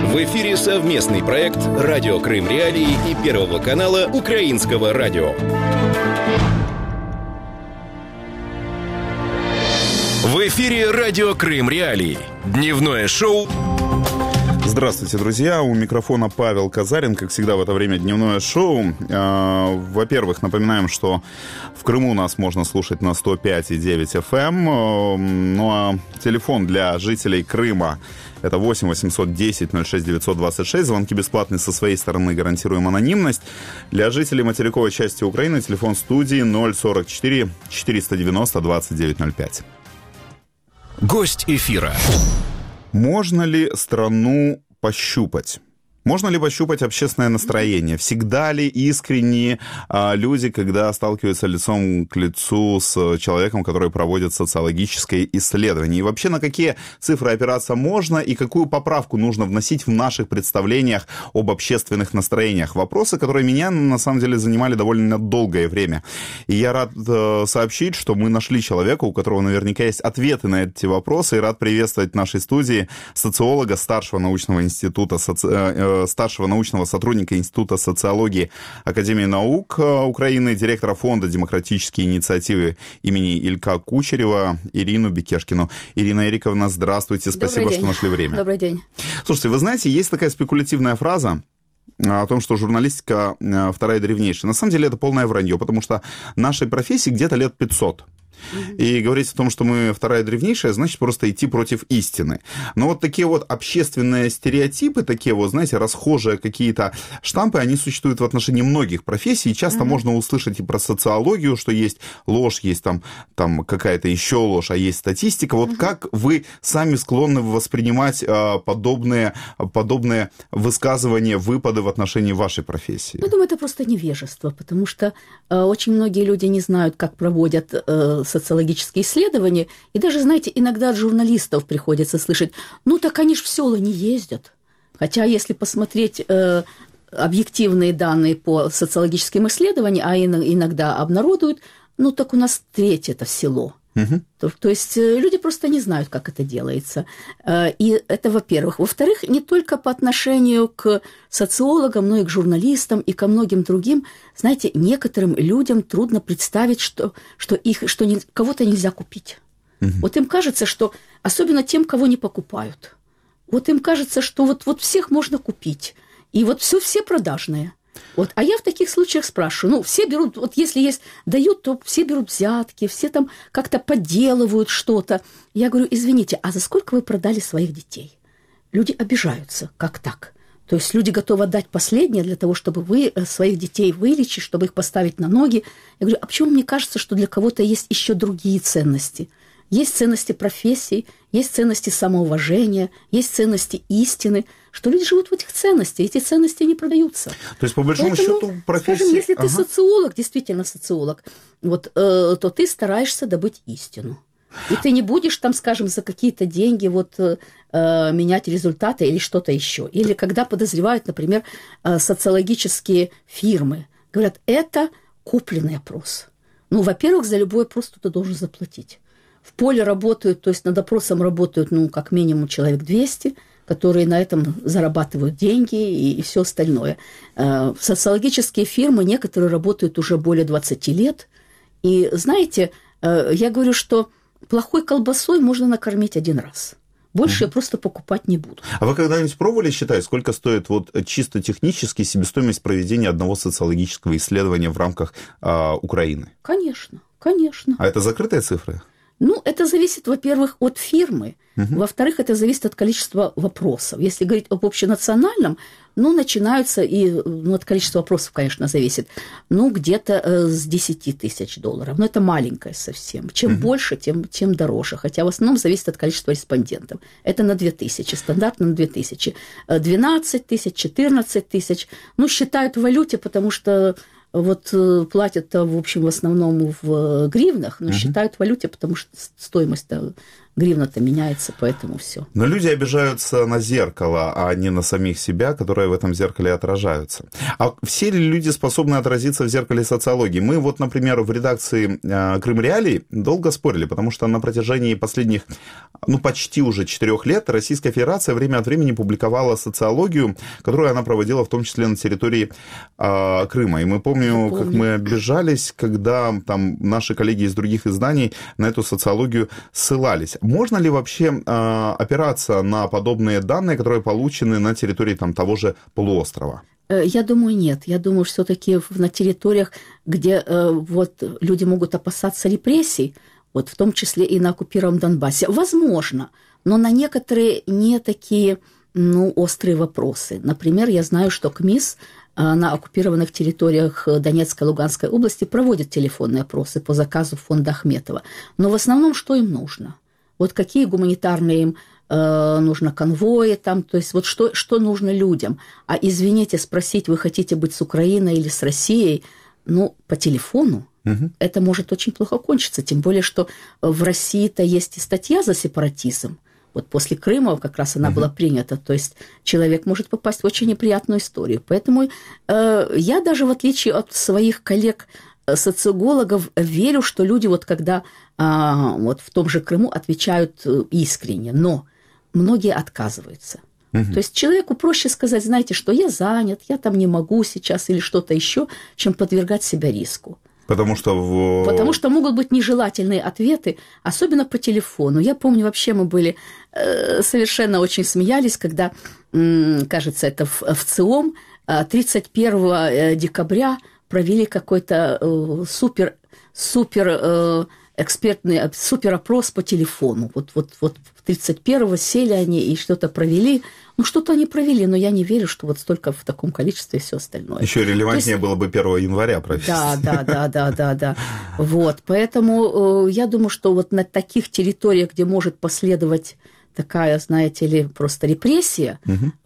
В эфире совместный проект «Радио Крым Реалии» и Первого канала Украинского радио. В эфире «Радио Крым Реалии». Дневное шоу. Здравствуйте, друзья. У микрофона Павел Казарин. Как всегда, в это время дневное шоу. Во-первых, напоминаем, что в Крыму нас можно слушать на 105,9 FM. Ну а телефон для жителей Крыма — это 8 810 06 926. Звонки бесплатные, со своей стороны гарантируем анонимность. Для жителей материковой части Украины телефон студии 044 490 2905. Гость эфира. Можно ли страну пощупать? Можно ли пощупать общественное настроение? Всегда ли искренние люди, когда сталкиваются лицом к лицу с человеком, который проводит социологическое исследование? И вообще, на какие цифры опираться можно и какую поправку нужно вносить в наших представлениях об общественных настроениях? Вопросы, которые меня, на самом деле, занимали довольно долгое время. И я рад сообщить, что мы нашли человека, у которого наверняка есть ответы на эти вопросы. И рад приветствовать в нашей студии социолога, старшего научного сотрудника Института социологии Академии наук Украины, директора фонда «Демократические инициативы» имени Илька Кучерева Ирину Бекешкину. Ирина Эриковна, здравствуйте, спасибо, что нашли время. Добрый день. Слушайте, вы знаете, есть такая спекулятивная фраза о том, что журналистика вторая древнейшая. На самом деле это полное вранье, потому что нашей профессии где-то лет 500. И говорить о том, что мы вторая древнейшая, значит просто идти против истины. Но вот такие вот общественные стереотипы, такие вот, знаете, расхожие какие-то штампы, они существуют в отношении многих профессий. И часто можно услышать и про социологию, что есть ложь, есть там какая-то еще ложь, а есть статистика. Вот как вы сами склонны воспринимать подобные высказывания, выпады в отношении вашей профессии? Я думаю, это просто невежество, потому что очень многие люди не знают, как проводят социологические исследования, и даже, знаете, иногда от журналистов приходится слышать, ну так они ж в села не ездят. Хотя если посмотреть объективные данные по социологическим исследованиям, а иногда обнародуют, ну так у нас треть это село. То есть люди просто не знают, как это делается. И это, во-первых. Во-вторых, не только по отношению к социологам, но и к журналистам, и ко многим другим. Знаете, некоторым людям трудно представить, что кого-то нельзя купить. Вот им кажется, что, особенно тем, кого не покупают, вот им кажется, что вот всех можно купить. И вот все продажные. Вот. А я в таких случаях спрашиваю, все берут, вот если дают, то все берут взятки, все там как-то подделывают что-то. Я говорю, извините, а за сколько вы продали своих детей? Люди обижаются, как так? То есть люди готовы отдать последнее для того, чтобы вы своих детей вылечить, чтобы их поставить на ноги. Я говорю, а почему мне кажется, что для кого-то есть еще другие ценности? Есть ценности профессий, есть ценности самоуважения, есть ценности истины, что люди живут в этих ценностях, эти ценности не продаются. То есть, по большому счету, профессия... Скажем, если ты социолог, действительно социолог, то ты стараешься добыть истину. И ты не будешь там, скажем, за какие-то деньги менять результаты или что-то еще. Или когда подозревают, например, социологические фирмы, говорят, это купленный опрос. Ну, во-первых, за любой опрос ты должен заплатить. В поле работают, то есть над опросом работают, как минимум человек 200, которые на этом зарабатывают деньги и все остальное. Социологические фирмы, некоторые работают уже более 20 лет. И знаете, я говорю, что плохой колбасой можно накормить один раз. Больше я просто покупать не буду. А вы когда-нибудь пробовали считать, сколько стоит чисто технически себестоимость проведения одного социологического исследования в рамках Украины? Конечно, конечно. А это закрытые цифры? Это зависит, во-первых, от фирмы. Во-вторых, это зависит от количества вопросов. Если говорить об общенациональном, начинаются, от количества вопросов, конечно, зависит, где-то с 10 тысяч долларов. Но это маленькое совсем. Чем больше, тем дороже. Хотя в основном зависит от количества респондентов. Это на 2000, стандартно на 2000. 12 тысяч, 14 тысяч. Считают в валюте, потому что платят, в общем, в основном в гривнах, но считают в валюте, потому что стоимость гривна-то меняется, поэтому все. Но люди обижаются на зеркало, а не на самих себя, которые в этом зеркале отражаются. А все ли люди способны отразиться в зеркале социологии? Мы вот, например, в редакции «Крым Реалий» долго спорили, потому что на протяжении последних, почти уже 4 лет Российская Федерация время от времени публиковала социологию, которую она проводила в том числе на территории Крыма. И мы помню, как мы обижались, когда там наши коллеги из других изданий на эту социологию ссылались. Можно ли вообще опираться на подобные данные, которые получены на территории того же полуострова? Я думаю, нет. Я думаю, все-таки на территориях, где люди могут опасаться репрессий, в том числе и на оккупированном Донбассе, возможно, но на некоторые не такие острые вопросы. Например, я знаю, что КМИС на оккупированных территориях Донецкой и Луганской области проводит телефонные опросы по заказу фонда Ахметова. Но в основном что им нужно? Какие гуманитарные им нужно конвои, то есть что нужно людям. А извините, спросить, вы хотите быть с Украиной или с Россией, по телефону, это может очень плохо кончиться. Тем более, что в России-то есть и статья за сепаратизм. После Крыма как раз она была принята. То есть человек может попасть в очень неприятную историю. Поэтому я даже, в отличие от своих коллег-социологов, верю, что люди, когда в том же Крыму отвечают искренне. Но многие отказываются. То есть человеку проще сказать, знаете, что я занят, я не могу сейчас или что-то еще, чем подвергать себя риску. Потому что могут быть нежелательные ответы, особенно по телефону. Я помню, вообще мы были совершенно очень смеялись, когда, кажется, это в ЦИОМ 31 декабря провели какой-то супер экспертный суперопрос по телефону. 31-го сели они и что-то провели. Что-то они провели, но я не верю, что столько в таком количестве и все остальное. Еще релевантнее было бы 1 января провести. Да. Поэтому я думаю, что на таких территориях, где может последовать такая, знаете ли, просто репрессия,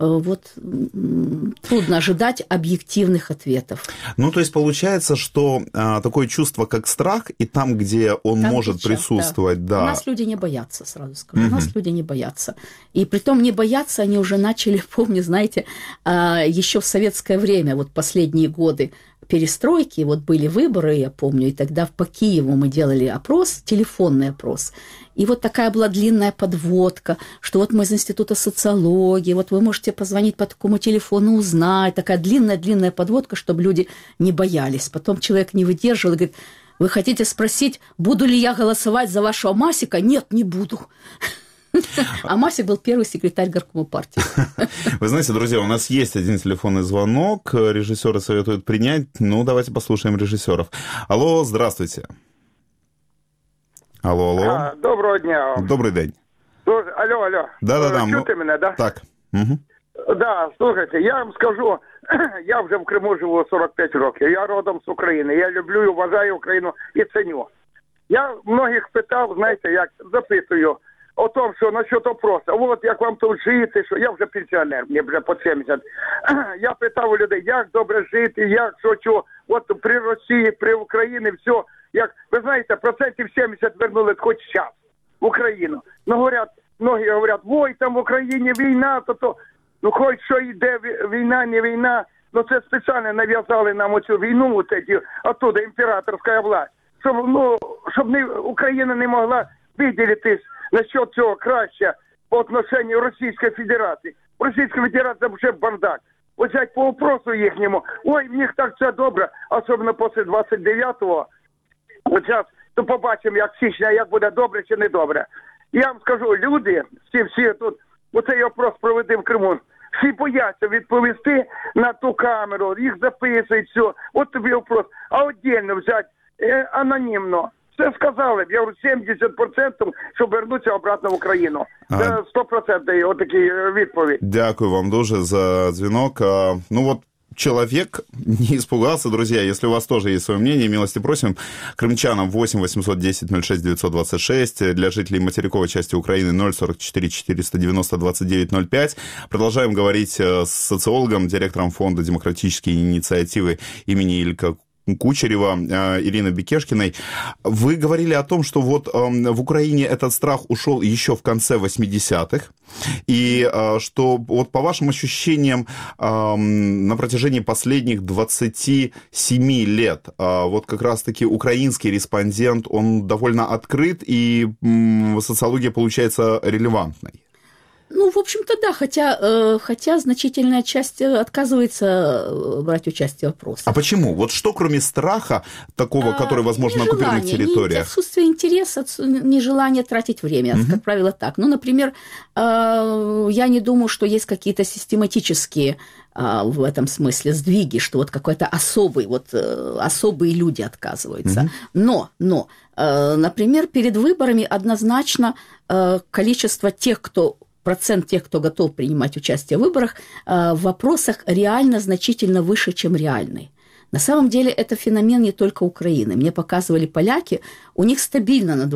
трудно ожидать объективных ответов. То есть получается, что такое чувство, как страх, и там, где он может присутствовать, да. У нас люди не боятся, сразу скажу. У нас люди не боятся. И притом не боятся, они уже начали, помню, знаете, еще в советское время, последние годы перестройки, были выборы, я помню, и тогда по Киеву мы делали опрос, телефонный опрос, и такая была длинная подводка, что мы из Института социологии, вы можете позвонить по такому телефону, узнать, такая длинная подводка, чтобы люди не боялись. Потом человек не выдерживал и говорит, вы хотите спросить, буду ли я голосовать за вашего Масика? Нет, не буду. А Масик был первый секретарь горкома партии. Вы знаете, друзья, у нас есть один телефонный звонок. Режиссеры советуют принять. Давайте послушаем режиссеров. Алло, здравствуйте. Алло. Доброго дня. Добрый день. Алло. Да. Чути мене, да? Так. Да, слухайте, я вам скажу, я вже в Криму живу 45 років. Я родом з України. Я люблю і вважаю Україну і ценю. Я многих питав, знаєте, як запитую, о том, що насчет опросу, як вам тут жити, що я вже пенсіонер, мені вже по 70. Я питав у людей, як добре жити, як, що, при Росії, при Україні, все, як, ви знаєте, 70% вернули хоч час в Україну. Многі говорять, ой, там в Україні війна, хоч що йде, війна, не війна, це спеціально нав'язали нам оцю війну, оттуда імператорська власть, щоб Україна не могла виділитись насчет цього краще по отношению Російської Федерації. Російська Федерація вже бардак. Взять по опросу їхньому, ой, в них так все добре, особливо після 29-го. Зараз то побачимо, як січня, як буде добре чи не добре. Я вам скажу, люди, всі тут, оцей опрос проведи в Криму, всі бояться відповісти на ту камеру, їх записують, все, тобі опрос. А віддільно взяти анонімно. Все сказали, я говорю, 70%, щоб вернутися обратно в Україну. Це 100% отакі відповідь. Дякую вам дуже за звонок. Человек не испугался, друзья. Если у вас тоже есть свое мнение, милости просим. Крымчанам 8 810 06 926. Для жителей материковой части Украины 044 490 29 05. Продолжаем говорить с социологом, директором фонда демократические инициативы имени Илька Кучерева, Ирины Бекешкиной. Вы говорили о том, что вот в Украине этот страх ушел еще в конце 80-х, и что вот по вашим ощущениям на протяжении последних 27 лет вот как раз-таки украинский респондент, он довольно открыт, и социология получается релевантной. Ну, в общем-то, да, хотя значительная часть отказывается брать участие в опросах. А почему? Вот что, кроме страха такого, который, возможно, на оккупированных территориях? Отсутствие интереса, нежелание тратить время, как правило, так. Ну, например, я не думаю, что есть какие-то систематические в этом смысле сдвиги, что вот какой-то особые люди отказываются. Но, например, перед выборами однозначно количество процент тех, кто готов принимать участие в выборах, в вопросах реально значительно выше, чем реальный. На самом деле это феномен не только Украины. Мне показывали поляки, у них стабильно на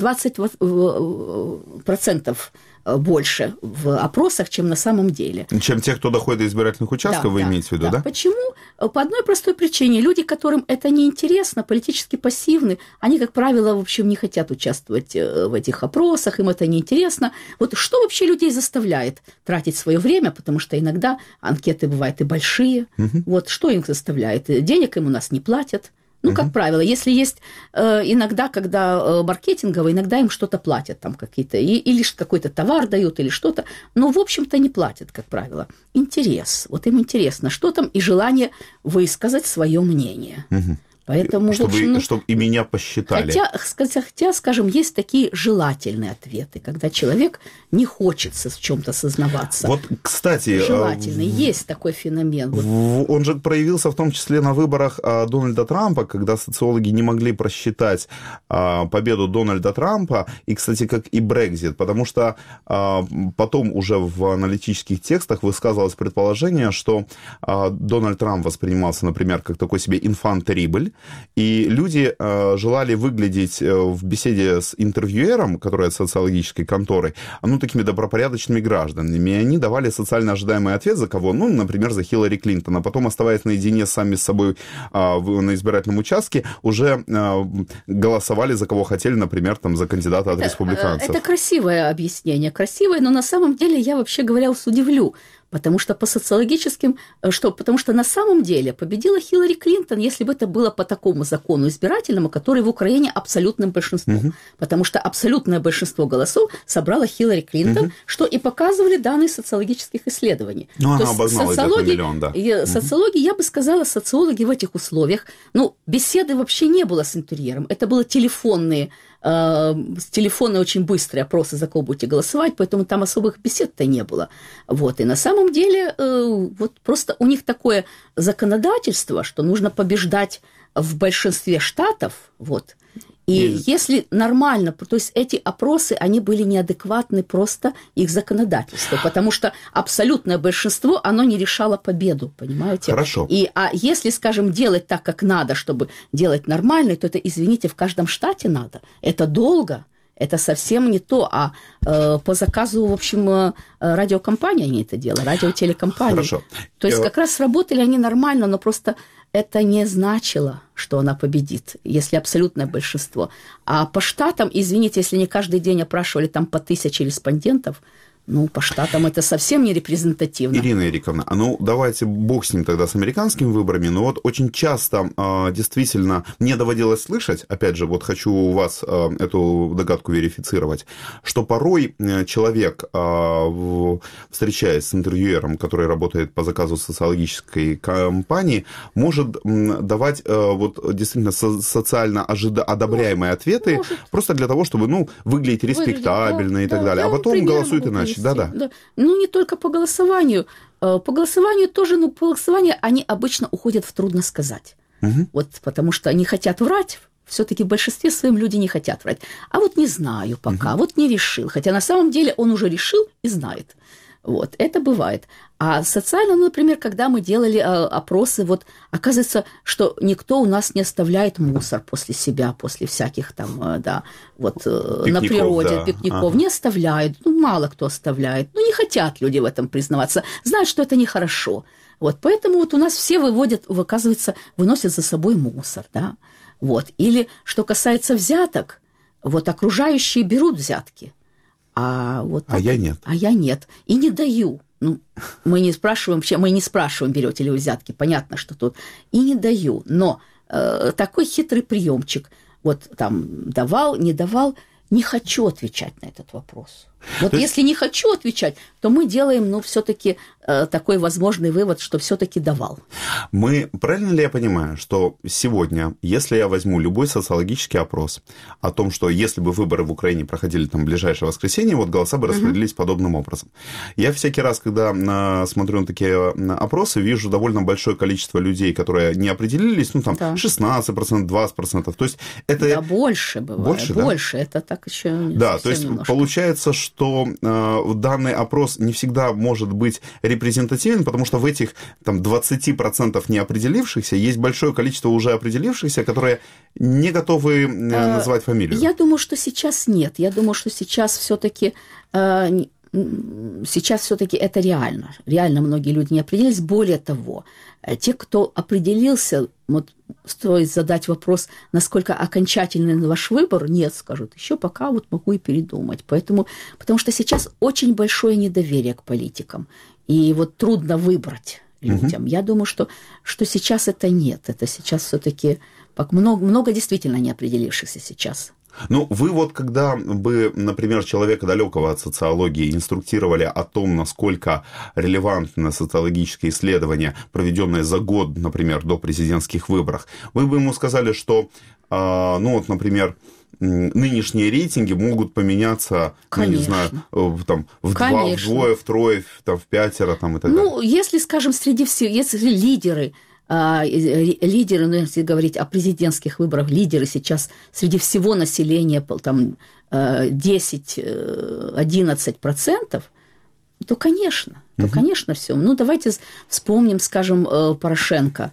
20% больше в опросах, чем на самом деле. Чем те, кто доходит до избирательных участков, вы имеете в виду, да? Почему? По одной простой причине. Люди, которым это неинтересно, политически пассивны, они, как правило, в общем, не хотят участвовать в этих опросах, им это неинтересно. Вот что вообще людей заставляет тратить свое время, потому что иногда анкеты бывают и большие. Вот что их заставляет? Денег им у нас не платят. Ну, как правило, если есть иногда, когда маркетингово, иногда им что-то платят, там какие-то, или какой-то товар дают, или что-то, но, в общем-то, не платят, как правило. Интерес, вот им интересно, что там, и желание высказать свое мнение. Поэтому, чтобы и меня посчитали. Хотя, скажем, есть такие желательные ответы, когда человек не хочет в чем-то сознаваться. Вот, кстати... Желательный. Есть такой феномен. Он же проявился в том числе на выборах Дональда Трампа, когда социологи не могли просчитать победу Дональда Трампа, и, кстати, как и Брексит, потому что потом уже в аналитических текстах высказывалось предположение, что Дональд Трамп воспринимался, например, как такой себе инфан терибль, и люди желали выглядеть в беседе с интервьюером, который от социологической конторы, такими добропорядочными гражданами. И они давали социально ожидаемый ответ за кого? Ну, например, за Хиллари Клинтон. А потом, оставаясь наедине сами с собой на избирательном участке, уже голосовали за кого хотели, например, там, за кандидата от республиканцев. Это красивое объяснение. Красивое, но на самом деле я, вообще говоря, удивлю. Потому что по социологическим... Потому что на самом деле победила Хиллари Клинтон, если бы это было по такому закону избирательному, который в Украине абсолютным большинством. Потому что абсолютное большинство голосов собрала Хиллари Клинтон, что и показывали данные социологических исследований. Ну, она обогнала где-то миллион, да. Социологи, я бы сказала, социологи в этих условиях... беседы вообще не было с интервьюером. Это было телефонные очень быстрые опросы, за кого будете голосовать, поэтому там особых бесед-то не было. Вот. И на самом деле вот просто у них такое законодательство, что нужно побеждать в большинстве штатов, вот. И если нормально, то есть эти опросы, они были неадекватны просто их законодательству, потому что абсолютное большинство, оно не решало победу, понимаете? Хорошо. А если, скажем, делать так, как надо, чтобы делать нормально, то это, извините, в каждом штате надо. Это долго. Это совсем не то, а по заказу, в общем, радиокомпании они это делали, радиотелекомпании. Хорошо. То есть как раз сработали они нормально, но просто это не значило, что она победит, если абсолютное большинство. А по штатам, извините, если не каждый день опрашивали там по 1000 респондентов, по штатам это совсем не репрезентативно. Ирина Эриковна, давайте бог с ним тогда, с американскими выборами, но вот очень часто действительно мне доводилось слышать, опять же, вот хочу у вас эту догадку верифицировать, что порой человек, встречаясь с интервьюером, который работает по заказу социологической кампании, может давать вот действительно социально одобряемые ответы просто для того, чтобы выглядеть респектабельно и так далее, а потом голосуют иначе. Да. Не только по голосованию. По голосованию тоже, по голосованию они обычно уходят в трудно сказать. Вот потому что они хотят врать. Все-таки в большинстве своем люди не хотят врать. А вот не знаю пока, вот не решил. Хотя на самом деле он уже решил и знает. Вот, это бывает. А социально, например, когда мы делали опросы, вот оказывается, что никто у нас не оставляет мусор после себя, после всяких там, да, вот пикников, на природе, да. Пикников. Не оставляют, мало кто оставляет. Не хотят люди в этом признаваться, знают, что это нехорошо. Вот, поэтому вот у нас все оказывается, выносят за собой мусор, да. Вот. Или, что касается взяток, вот окружающие берут взятки. А я нет. А я нет. И не даю. Мы не спрашиваем, берете ли вы взятки. Понятно, что тут. И не даю. Но такой хитрый приемчик. Вот там давал, не давал. Не хочу отвечать на этот вопрос. Вот если не хочу отвечать, то мы делаем, все-таки такой возможный вывод, что все-таки давал. Правильно ли я понимаю, что сегодня, если я возьму любой социологический опрос о том, что если бы выборы в Украине проходили там в ближайшее воскресенье, вот голоса бы распределились подобным образом. Я всякий раз, когда смотрю на такие опросы, вижу довольно большое количество людей, которые не определились, 16%, 20%. То есть это... Да, больше бывает. Больше, да? Это так еще не да, то есть немножко. Получается, что данный опрос не всегда может быть репрезентативен, потому что в этих 20% неопределившихся есть большое количество уже определившихся, которые не готовы назвать фамилию. Я думаю, что сейчас нет. Я думаю, что сейчас все-таки это реально. Реально многие люди не определились. Более того, те, кто определился, вот стоит задать вопрос, насколько окончательный ваш выбор, нет, скажут, еще пока вот могу и передумать. Потому что сейчас очень большое недоверие к политикам. И вот трудно выбрать людям. Я думаю, что сейчас это нет. Это сейчас все-таки много действительно неопределившихся сейчас. Вы вот когда бы, например, человека далекого от социологии инструктировали о том, насколько релевантны социологические исследования, проведенные за год, например, до президентских выборов, вы бы ему сказали, что, например, нынешние рейтинги могут поменяться, конечно. Не знаю, вдвое, втрое, в пятеро и так далее. Если, скажем, если лидеры, если говорить о президентских выборах, лидеры сейчас среди всего населения 10-11%, то, конечно, все. Давайте вспомним, скажем, Порошенко.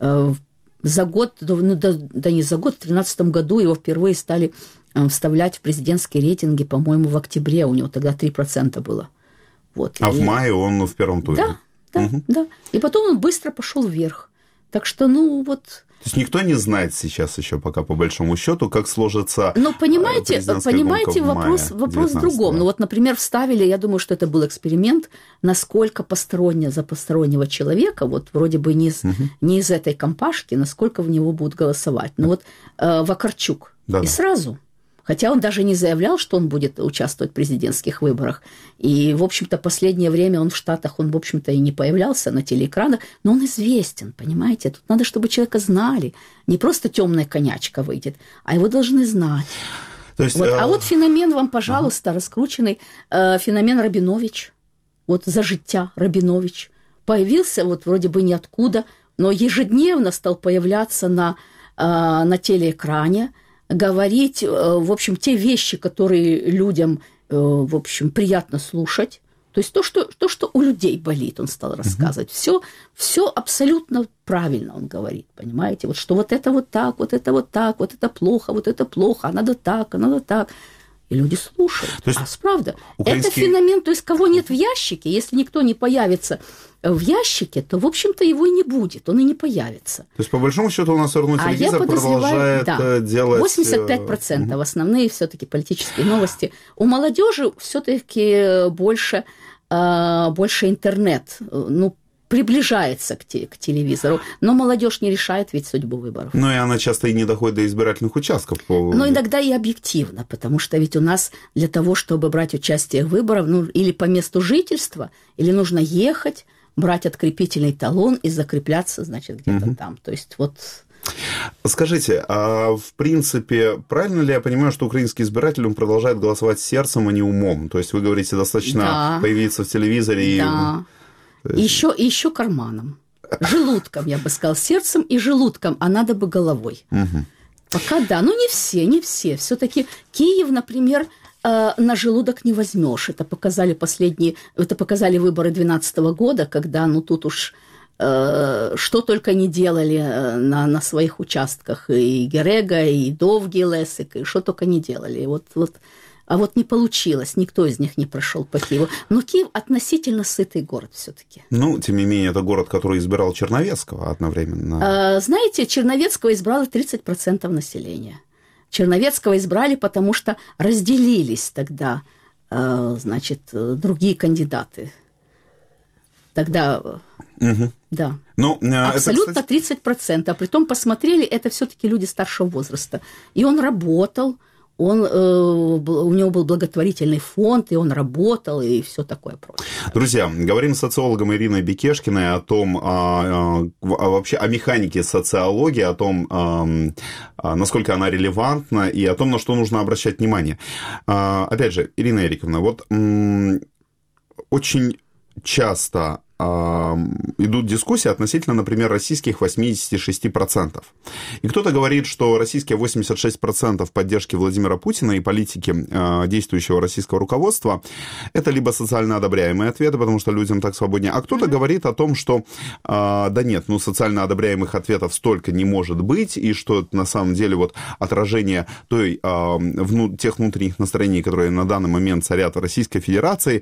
За год, в 2013 году его впервые стали вставлять в президентские рейтинги, по-моему, в октябре, у него тогда 3% было. Вот. В мае он в первом туре. Да. И потом он быстро пошел вверх. Так что, То есть никто не знает сейчас еще пока, по большому счету, как сложится. Понимаете, вопрос в другом. Например, вставили, я думаю, что это был эксперимент, насколько за постороннего человека, вот вроде бы не из этой компашки, насколько в него будут голосовать. Вакарчук. Да. И сразу. Хотя он даже не заявлял, что он будет участвовать в президентских выборах. И, в общем-то, последнее время он в Штатах, в общем-то, и не появлялся на телеэкранах, но он известен, понимаете? Тут надо, чтобы человека знали. Не просто темная конячка выйдет, а его должны знать. То есть, А вот феномен вам, пожалуйста, раскрученный, феномен Рабинович. Вот «За життя» Рабинович. Появился вроде бы ниоткуда, но ежедневно стал появляться на телеэкране, говорить, в общем, те вещи, которые людям, в общем, приятно слушать. То есть то, что у людей болит, он стал рассказывать. Все абсолютно правильно он говорит, понимаете? Что это вот так, вот это плохо, а надо так. И люди слушают. Правда. Это феномен, то есть кого нет в ящике, если никто не появится в ящике, то, в общем-то, его и не будет, он и не появится. То есть, по большому счету, у нас все равно телевизор продолжает делать... 85% основные все-таки политические новости. У молодежи все-таки больше интернет, приближается к телевизору, но молодежь не решает ведь судьбу выборов. И она часто и не доходит до избирательных участков. Но иногда и объективно, потому что ведь у нас для того, чтобы брать участие в выборах, или по месту жительства, или нужно ехать, брать открепительный талон и закрепляться, значит, где-то там. То есть Скажите, а в принципе, правильно ли я понимаю, что украинский избиратель, он продолжает голосовать сердцем, а не умом? То есть вы говорите, достаточно появиться в телевизоре Да. Еще карманом. Желудком, я бы сказала, сердцем и желудком, а надо бы головой. Пока да, но не все. Все-таки Киев, например, на желудок не возьмешь. Это показали выборы 2012 года, когда, тут уж что только не делали на своих участках. И Герега, и Довгий Лесик, и что только не делали. А вот не получилось, никто из них не прошел по Киеву. Но Киев относительно сытый город все-таки. Тем не менее, это город, который избирал Черновецкого одновременно. Знаете, Черновецкого избрало 30% населения. Черновецкого избрали, потому что разделились тогда, другие кандидаты. Тогда, да. Абсолютно это, кстати... 30%. А притом посмотрели, это все-таки люди старшего возраста. И он работал, у него был благотворительный фонд, и он работал, и все такое прочее. Друзья, говорим с социологом Ириной Бекешкиной о том, вообще о механике социологии, о том, насколько она релевантна, и о том, на что нужно обращать внимание. Опять же, Ирина Эриковна, очень часто идут дискуссии относительно, например, российских 86%. И кто-то говорит, что российские 86% поддержки Владимира Путина и политики действующего российского руководства – это либо социально одобряемые ответы, потому что людям так свободнее, а кто-то говорит о том, что да нет, социально одобряемых ответов столько не может быть, и что это на самом деле отражение тех внутренних настроений, которые на данный момент царят в Российской Федерации.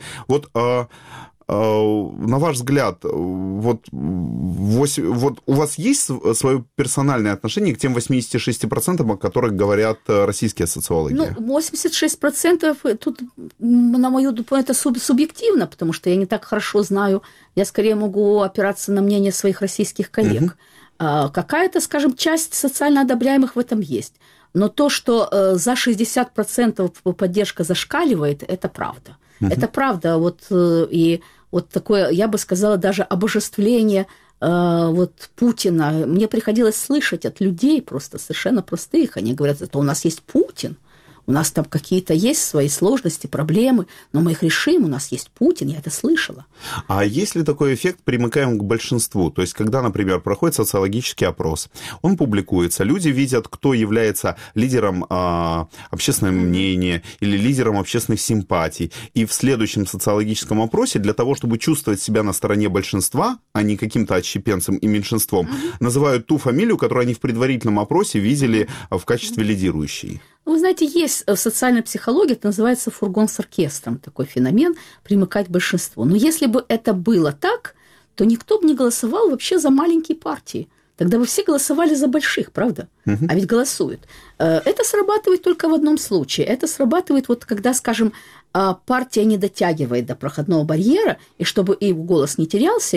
На ваш взгляд, у вас есть свое персональное отношение к тем 86%, о которых говорят российские социологи? 86% тут, на мою думаю, это субъективно, потому что я не так хорошо знаю, я скорее могу опираться на мнение своих российских коллег. Какая-то, скажем, часть социально одобряемых в этом есть. Но то, что за 60% поддержка зашкаливает, это правда. Это правда. И такое, я бы сказала, даже обожествление Путина. Мне приходилось слышать от людей просто совершенно простых. Они говорят, это у нас есть Путин. У нас там какие-то есть свои сложности, проблемы, но мы их решим, у нас есть Путин, я это слышала. А есть ли такой эффект, примыкаем к большинству? То есть, когда, например, проходит социологический опрос, он публикуется, люди видят, кто является лидером общественного мнения или лидером общественных симпатий, и в следующем социологическом опросе для того, чтобы чувствовать себя на стороне большинства, а не каким-то отщепенцем и меньшинством, называют ту фамилию, которую они в предварительном опросе видели в качестве лидирующей. Вы знаете, есть в социальной психологии, это называется фургон с оркестром, такой феномен, примыкать к большинству. Но если бы это было так, то никто бы не голосовал вообще за маленькие партии. Тогда бы все голосовали за больших, правда? А ведь голосуют. Это срабатывает только в одном случае. Это срабатывает, когда, скажем, партия не дотягивает до проходного барьера, и чтобы их голос не терялся,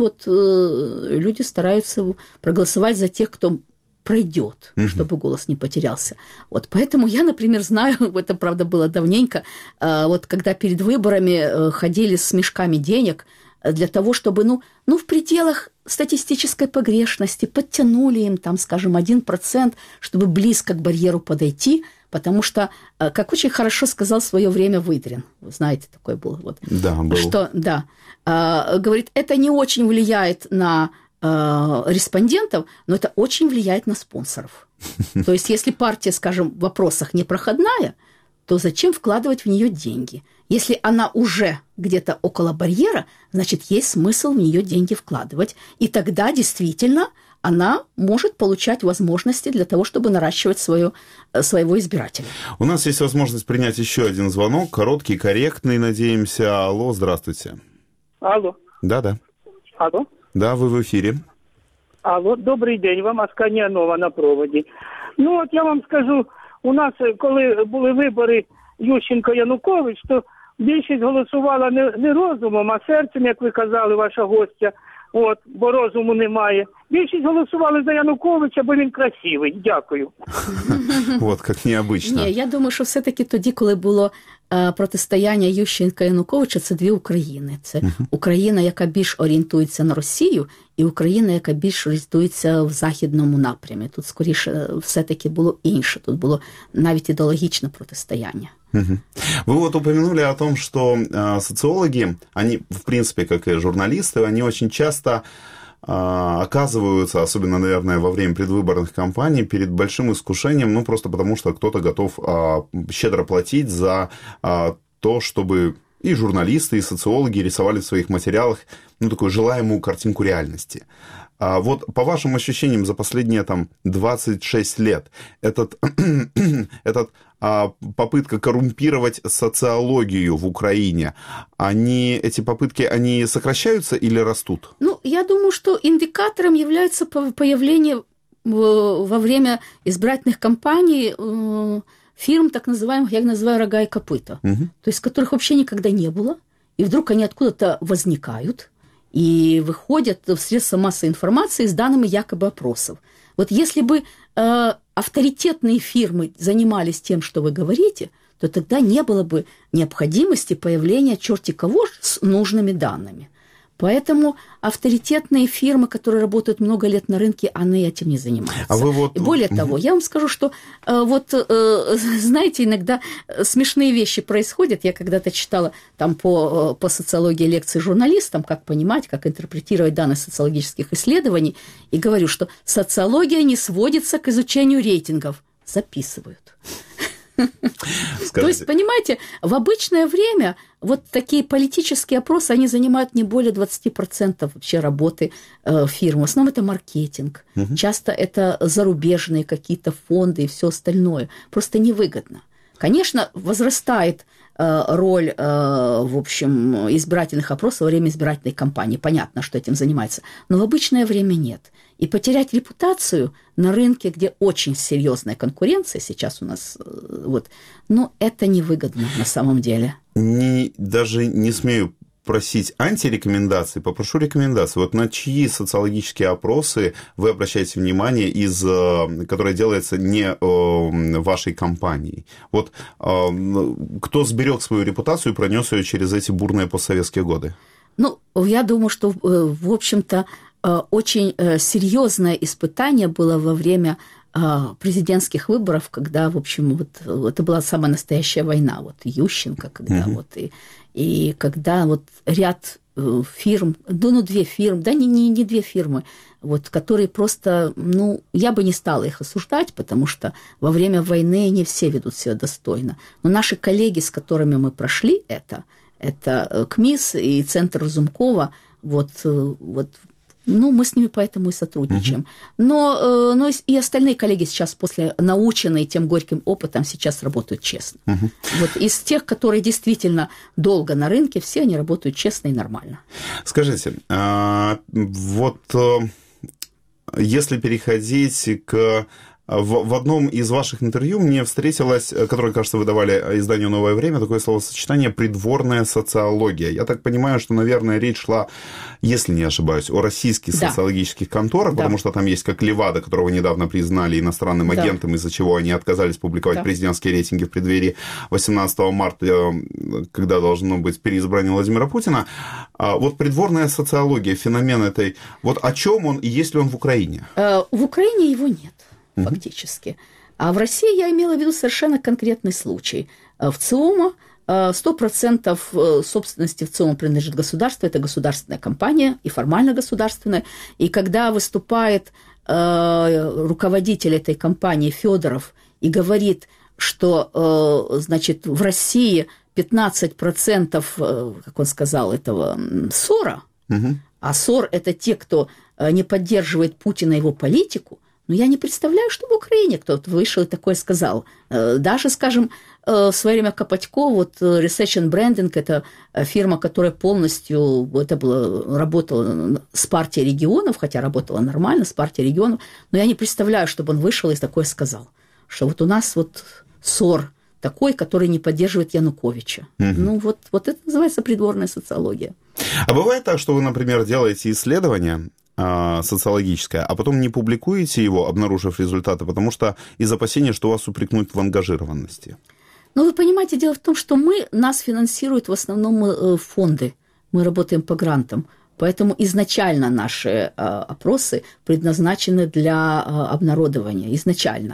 люди стараются проголосовать за тех, кто пройдет, чтобы голос не потерялся. Поэтому я, например, знаю, это, правда, было давненько, когда перед выборами ходили с мешками денег для того, чтобы, в пределах статистической погрешности подтянули им, скажем, 1%, чтобы близко к барьеру подойти, потому что, как очень хорошо сказал в свое время Выдрин, вы знаете, такой был. Да, был. Что, говорит, это не очень влияет на респондентов, но это очень влияет на спонсоров. То есть, если партия, скажем, в вопросах непроходная, то зачем вкладывать в нее деньги? Если она уже где-то около барьера, значит, есть смысл в нее деньги вкладывать. И тогда действительно она может получать возможности для того, чтобы наращивать своего избирателя. У нас есть возможность принять еще один звонок, короткий, корректный, надеемся. Алло, здравствуйте. Алло. Да. Алло. Да, ви в ефірі. Алло, добрий день, вам Асканія Нова на проводі. Я вам скажу, у нас, коли були вибори Ющенко-Янукович, то більшість голосувала не розумом, а серцем, як ви казали, ваша гостя, бо розуму немає. Більшість голосували за Януковича, бо він красивий. Дякую. Як необычно. Ні, я думаю, що все-таки тоді, коли було протистояння Ющенка і Януковича, це дві України. Це Україна, яка більш орієнтується на Росію, і Україна, яка більш орієнтується в західному напрямі. Тут, скоріше, все-таки було інше. Тут було навіть ідеологічне протистояння. Вы упомянули о том, что социологи, они, в принципе, как и журналисты, они очень часто оказываются, особенно, наверное, во время предвыборных кампаний, перед большим искушением, ну, просто потому что кто-то готов щедро платить за то, чтобы и журналисты, и социологи рисовали в своих материалах, ну, такую желаемую картинку реальности. Вот по вашим ощущениям за последние там 26 лет этот попытка коррумпировать социологию в Украине, эти попытки, они сокращаются или растут? Ну, я думаю, что индикатором является появление во время избирательных кампаний фирм, так называемых, я их называю рога и копыта, то есть которых вообще никогда не было, и вдруг они откуда-то возникают и выходят в средства массовой информации с данными якобы опросов. Вот если бы авторитетные фирмы занимались тем, что вы говорите, то тогда не было бы необходимости появления черти кого с нужными данными. Поэтому авторитетные фирмы, которые работают много лет на рынке, они этим не занимаются. И более того, я вам скажу, что знаете, иногда смешные вещи происходят. Я когда-то читала там по социологии лекции журналистам, как понимать, как интерпретировать данные социологических исследований, и говорю, что социология не сводится к изучению рейтингов. Записывают. То есть, понимаете, в обычное время вот такие политические опросы, они занимают не более 20% вообще работы фирмы. В основном это маркетинг. Часто это зарубежные какие-то фонды и все остальное. Просто невыгодно. Конечно, возрастает роль, в общем, избирательных опросов во время избирательной кампании. Понятно, что этим занимается. Но в обычное время нет. И потерять репутацию на рынке, где очень серьезная конкуренция сейчас у нас, но это невыгодно на самом деле. Даже не смею просить антирекомендаций, попрошу рекомендаций. Вот на чьи социологические опросы вы обращаете внимание, которые делаются не вашей компанией? Вот кто сберег свою репутацию и пронес ее через эти бурные постсоветские годы? Ну, я думаю, что, в общем-то, очень серьезное испытание было во время президентских выборов, когда, в общем, это была самая настоящая война, Ющенко, когда и когда ряд фирм, две фирмы, не две фирмы, которые просто, я бы не стала их осуждать, потому что во время войны не все ведут себя достойно. Но наши коллеги, с которыми мы прошли это КМИС и Центр Разумкова, мы с ними поэтому и сотрудничаем. Но и остальные коллеги сейчас, наученные тем горьким опытом, сейчас работают честно. Из тех, которые действительно долго на рынке, все они работают честно и нормально. Скажите, если переходить к... В одном из ваших интервью мне встретилось, которое, кажется, вы давали изданию «Новое время», такое словосочетание «придворная социология». Я так понимаю, что, наверное, речь шла, если не ошибаюсь, о российских социологических конторах, потому что там есть как Левада, которого недавно признали иностранным агентом, из-за чего они отказались публиковать президентские рейтинги в преддверии 18 марта, когда должно быть переизбрание Владимира Путина. Придворная социология, феномен этой, о чем он и есть ли он в Украине? В Украине его нет. Фактически. А в России я имела в виду совершенно конкретный случай. В ЦИОМа 100% собственности в ЦИОМа принадлежит государству, это государственная компания и формально государственная. И когда выступает руководитель этой компании Федоров и говорит, что, в России 15%, как он сказал, этого СОРа, а СОР – это те, кто не поддерживает Путина и его политику, но я не представляю, что в Украине кто-то вышел и такое сказал. Даже, скажем, в свое время Копатько, Research and Branding, это фирма, которая полностью работала с партией регионов, хотя работала нормально с партией регионов, но я не представляю, чтобы он вышел и такое сказал, что у нас СОР такой, который не поддерживает Януковича. Это называется придворная социология. А бывает так, что вы, например, делаете исследование социологическое, а потом не публикуете его, обнаружив результаты, потому что из опасения, что вас упрекнут в ангажированности? Вы понимаете, дело в том, что нас финансируют в основном фонды. Мы работаем по грантам. Поэтому изначально наши опросы предназначены для обнародования. Изначально.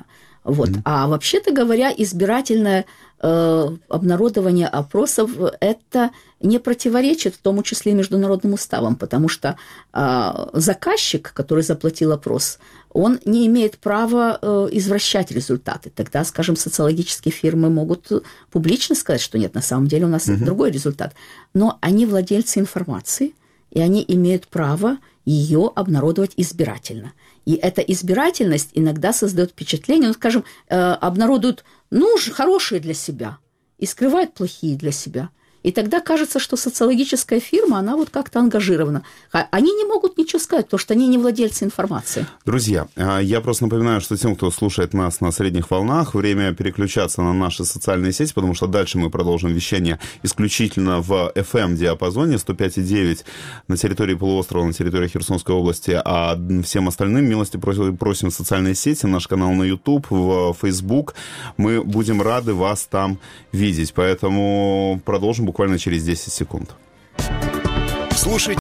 Вот. А вообще-то говоря, избирательное обнародование опросов это не противоречит, в том числе и международным уставам, потому что заказчик, который заплатил опрос, он не имеет права извращать результаты. Тогда, скажем, социологические фирмы могут публично сказать, что нет, на самом деле у нас другой результат. Но они владельцы информации, и они имеют право ее обнародовать избирательно. И эта избирательность иногда создает впечатление, ну, скажем, обнародуют, хорошие для себя и скрывают плохие для себя. И тогда кажется, что социологическая фирма, она вот как-то ангажирована. Они не могут ничего сказать, потому что они не владельцы информации. Друзья, я просто напоминаю, что тем, кто слушает нас на средних волнах, время переключаться на наши социальные сети, потому что дальше мы продолжим вещание исключительно в FM-диапазоне 105,9 на территории полуострова, на территории Херсонской области, а всем остальным милости просим в социальные сети, наш канал на YouTube, в Facebook. Мы будем рады вас там видеть, поэтому продолжим буквально через 10 секунд. Слушайте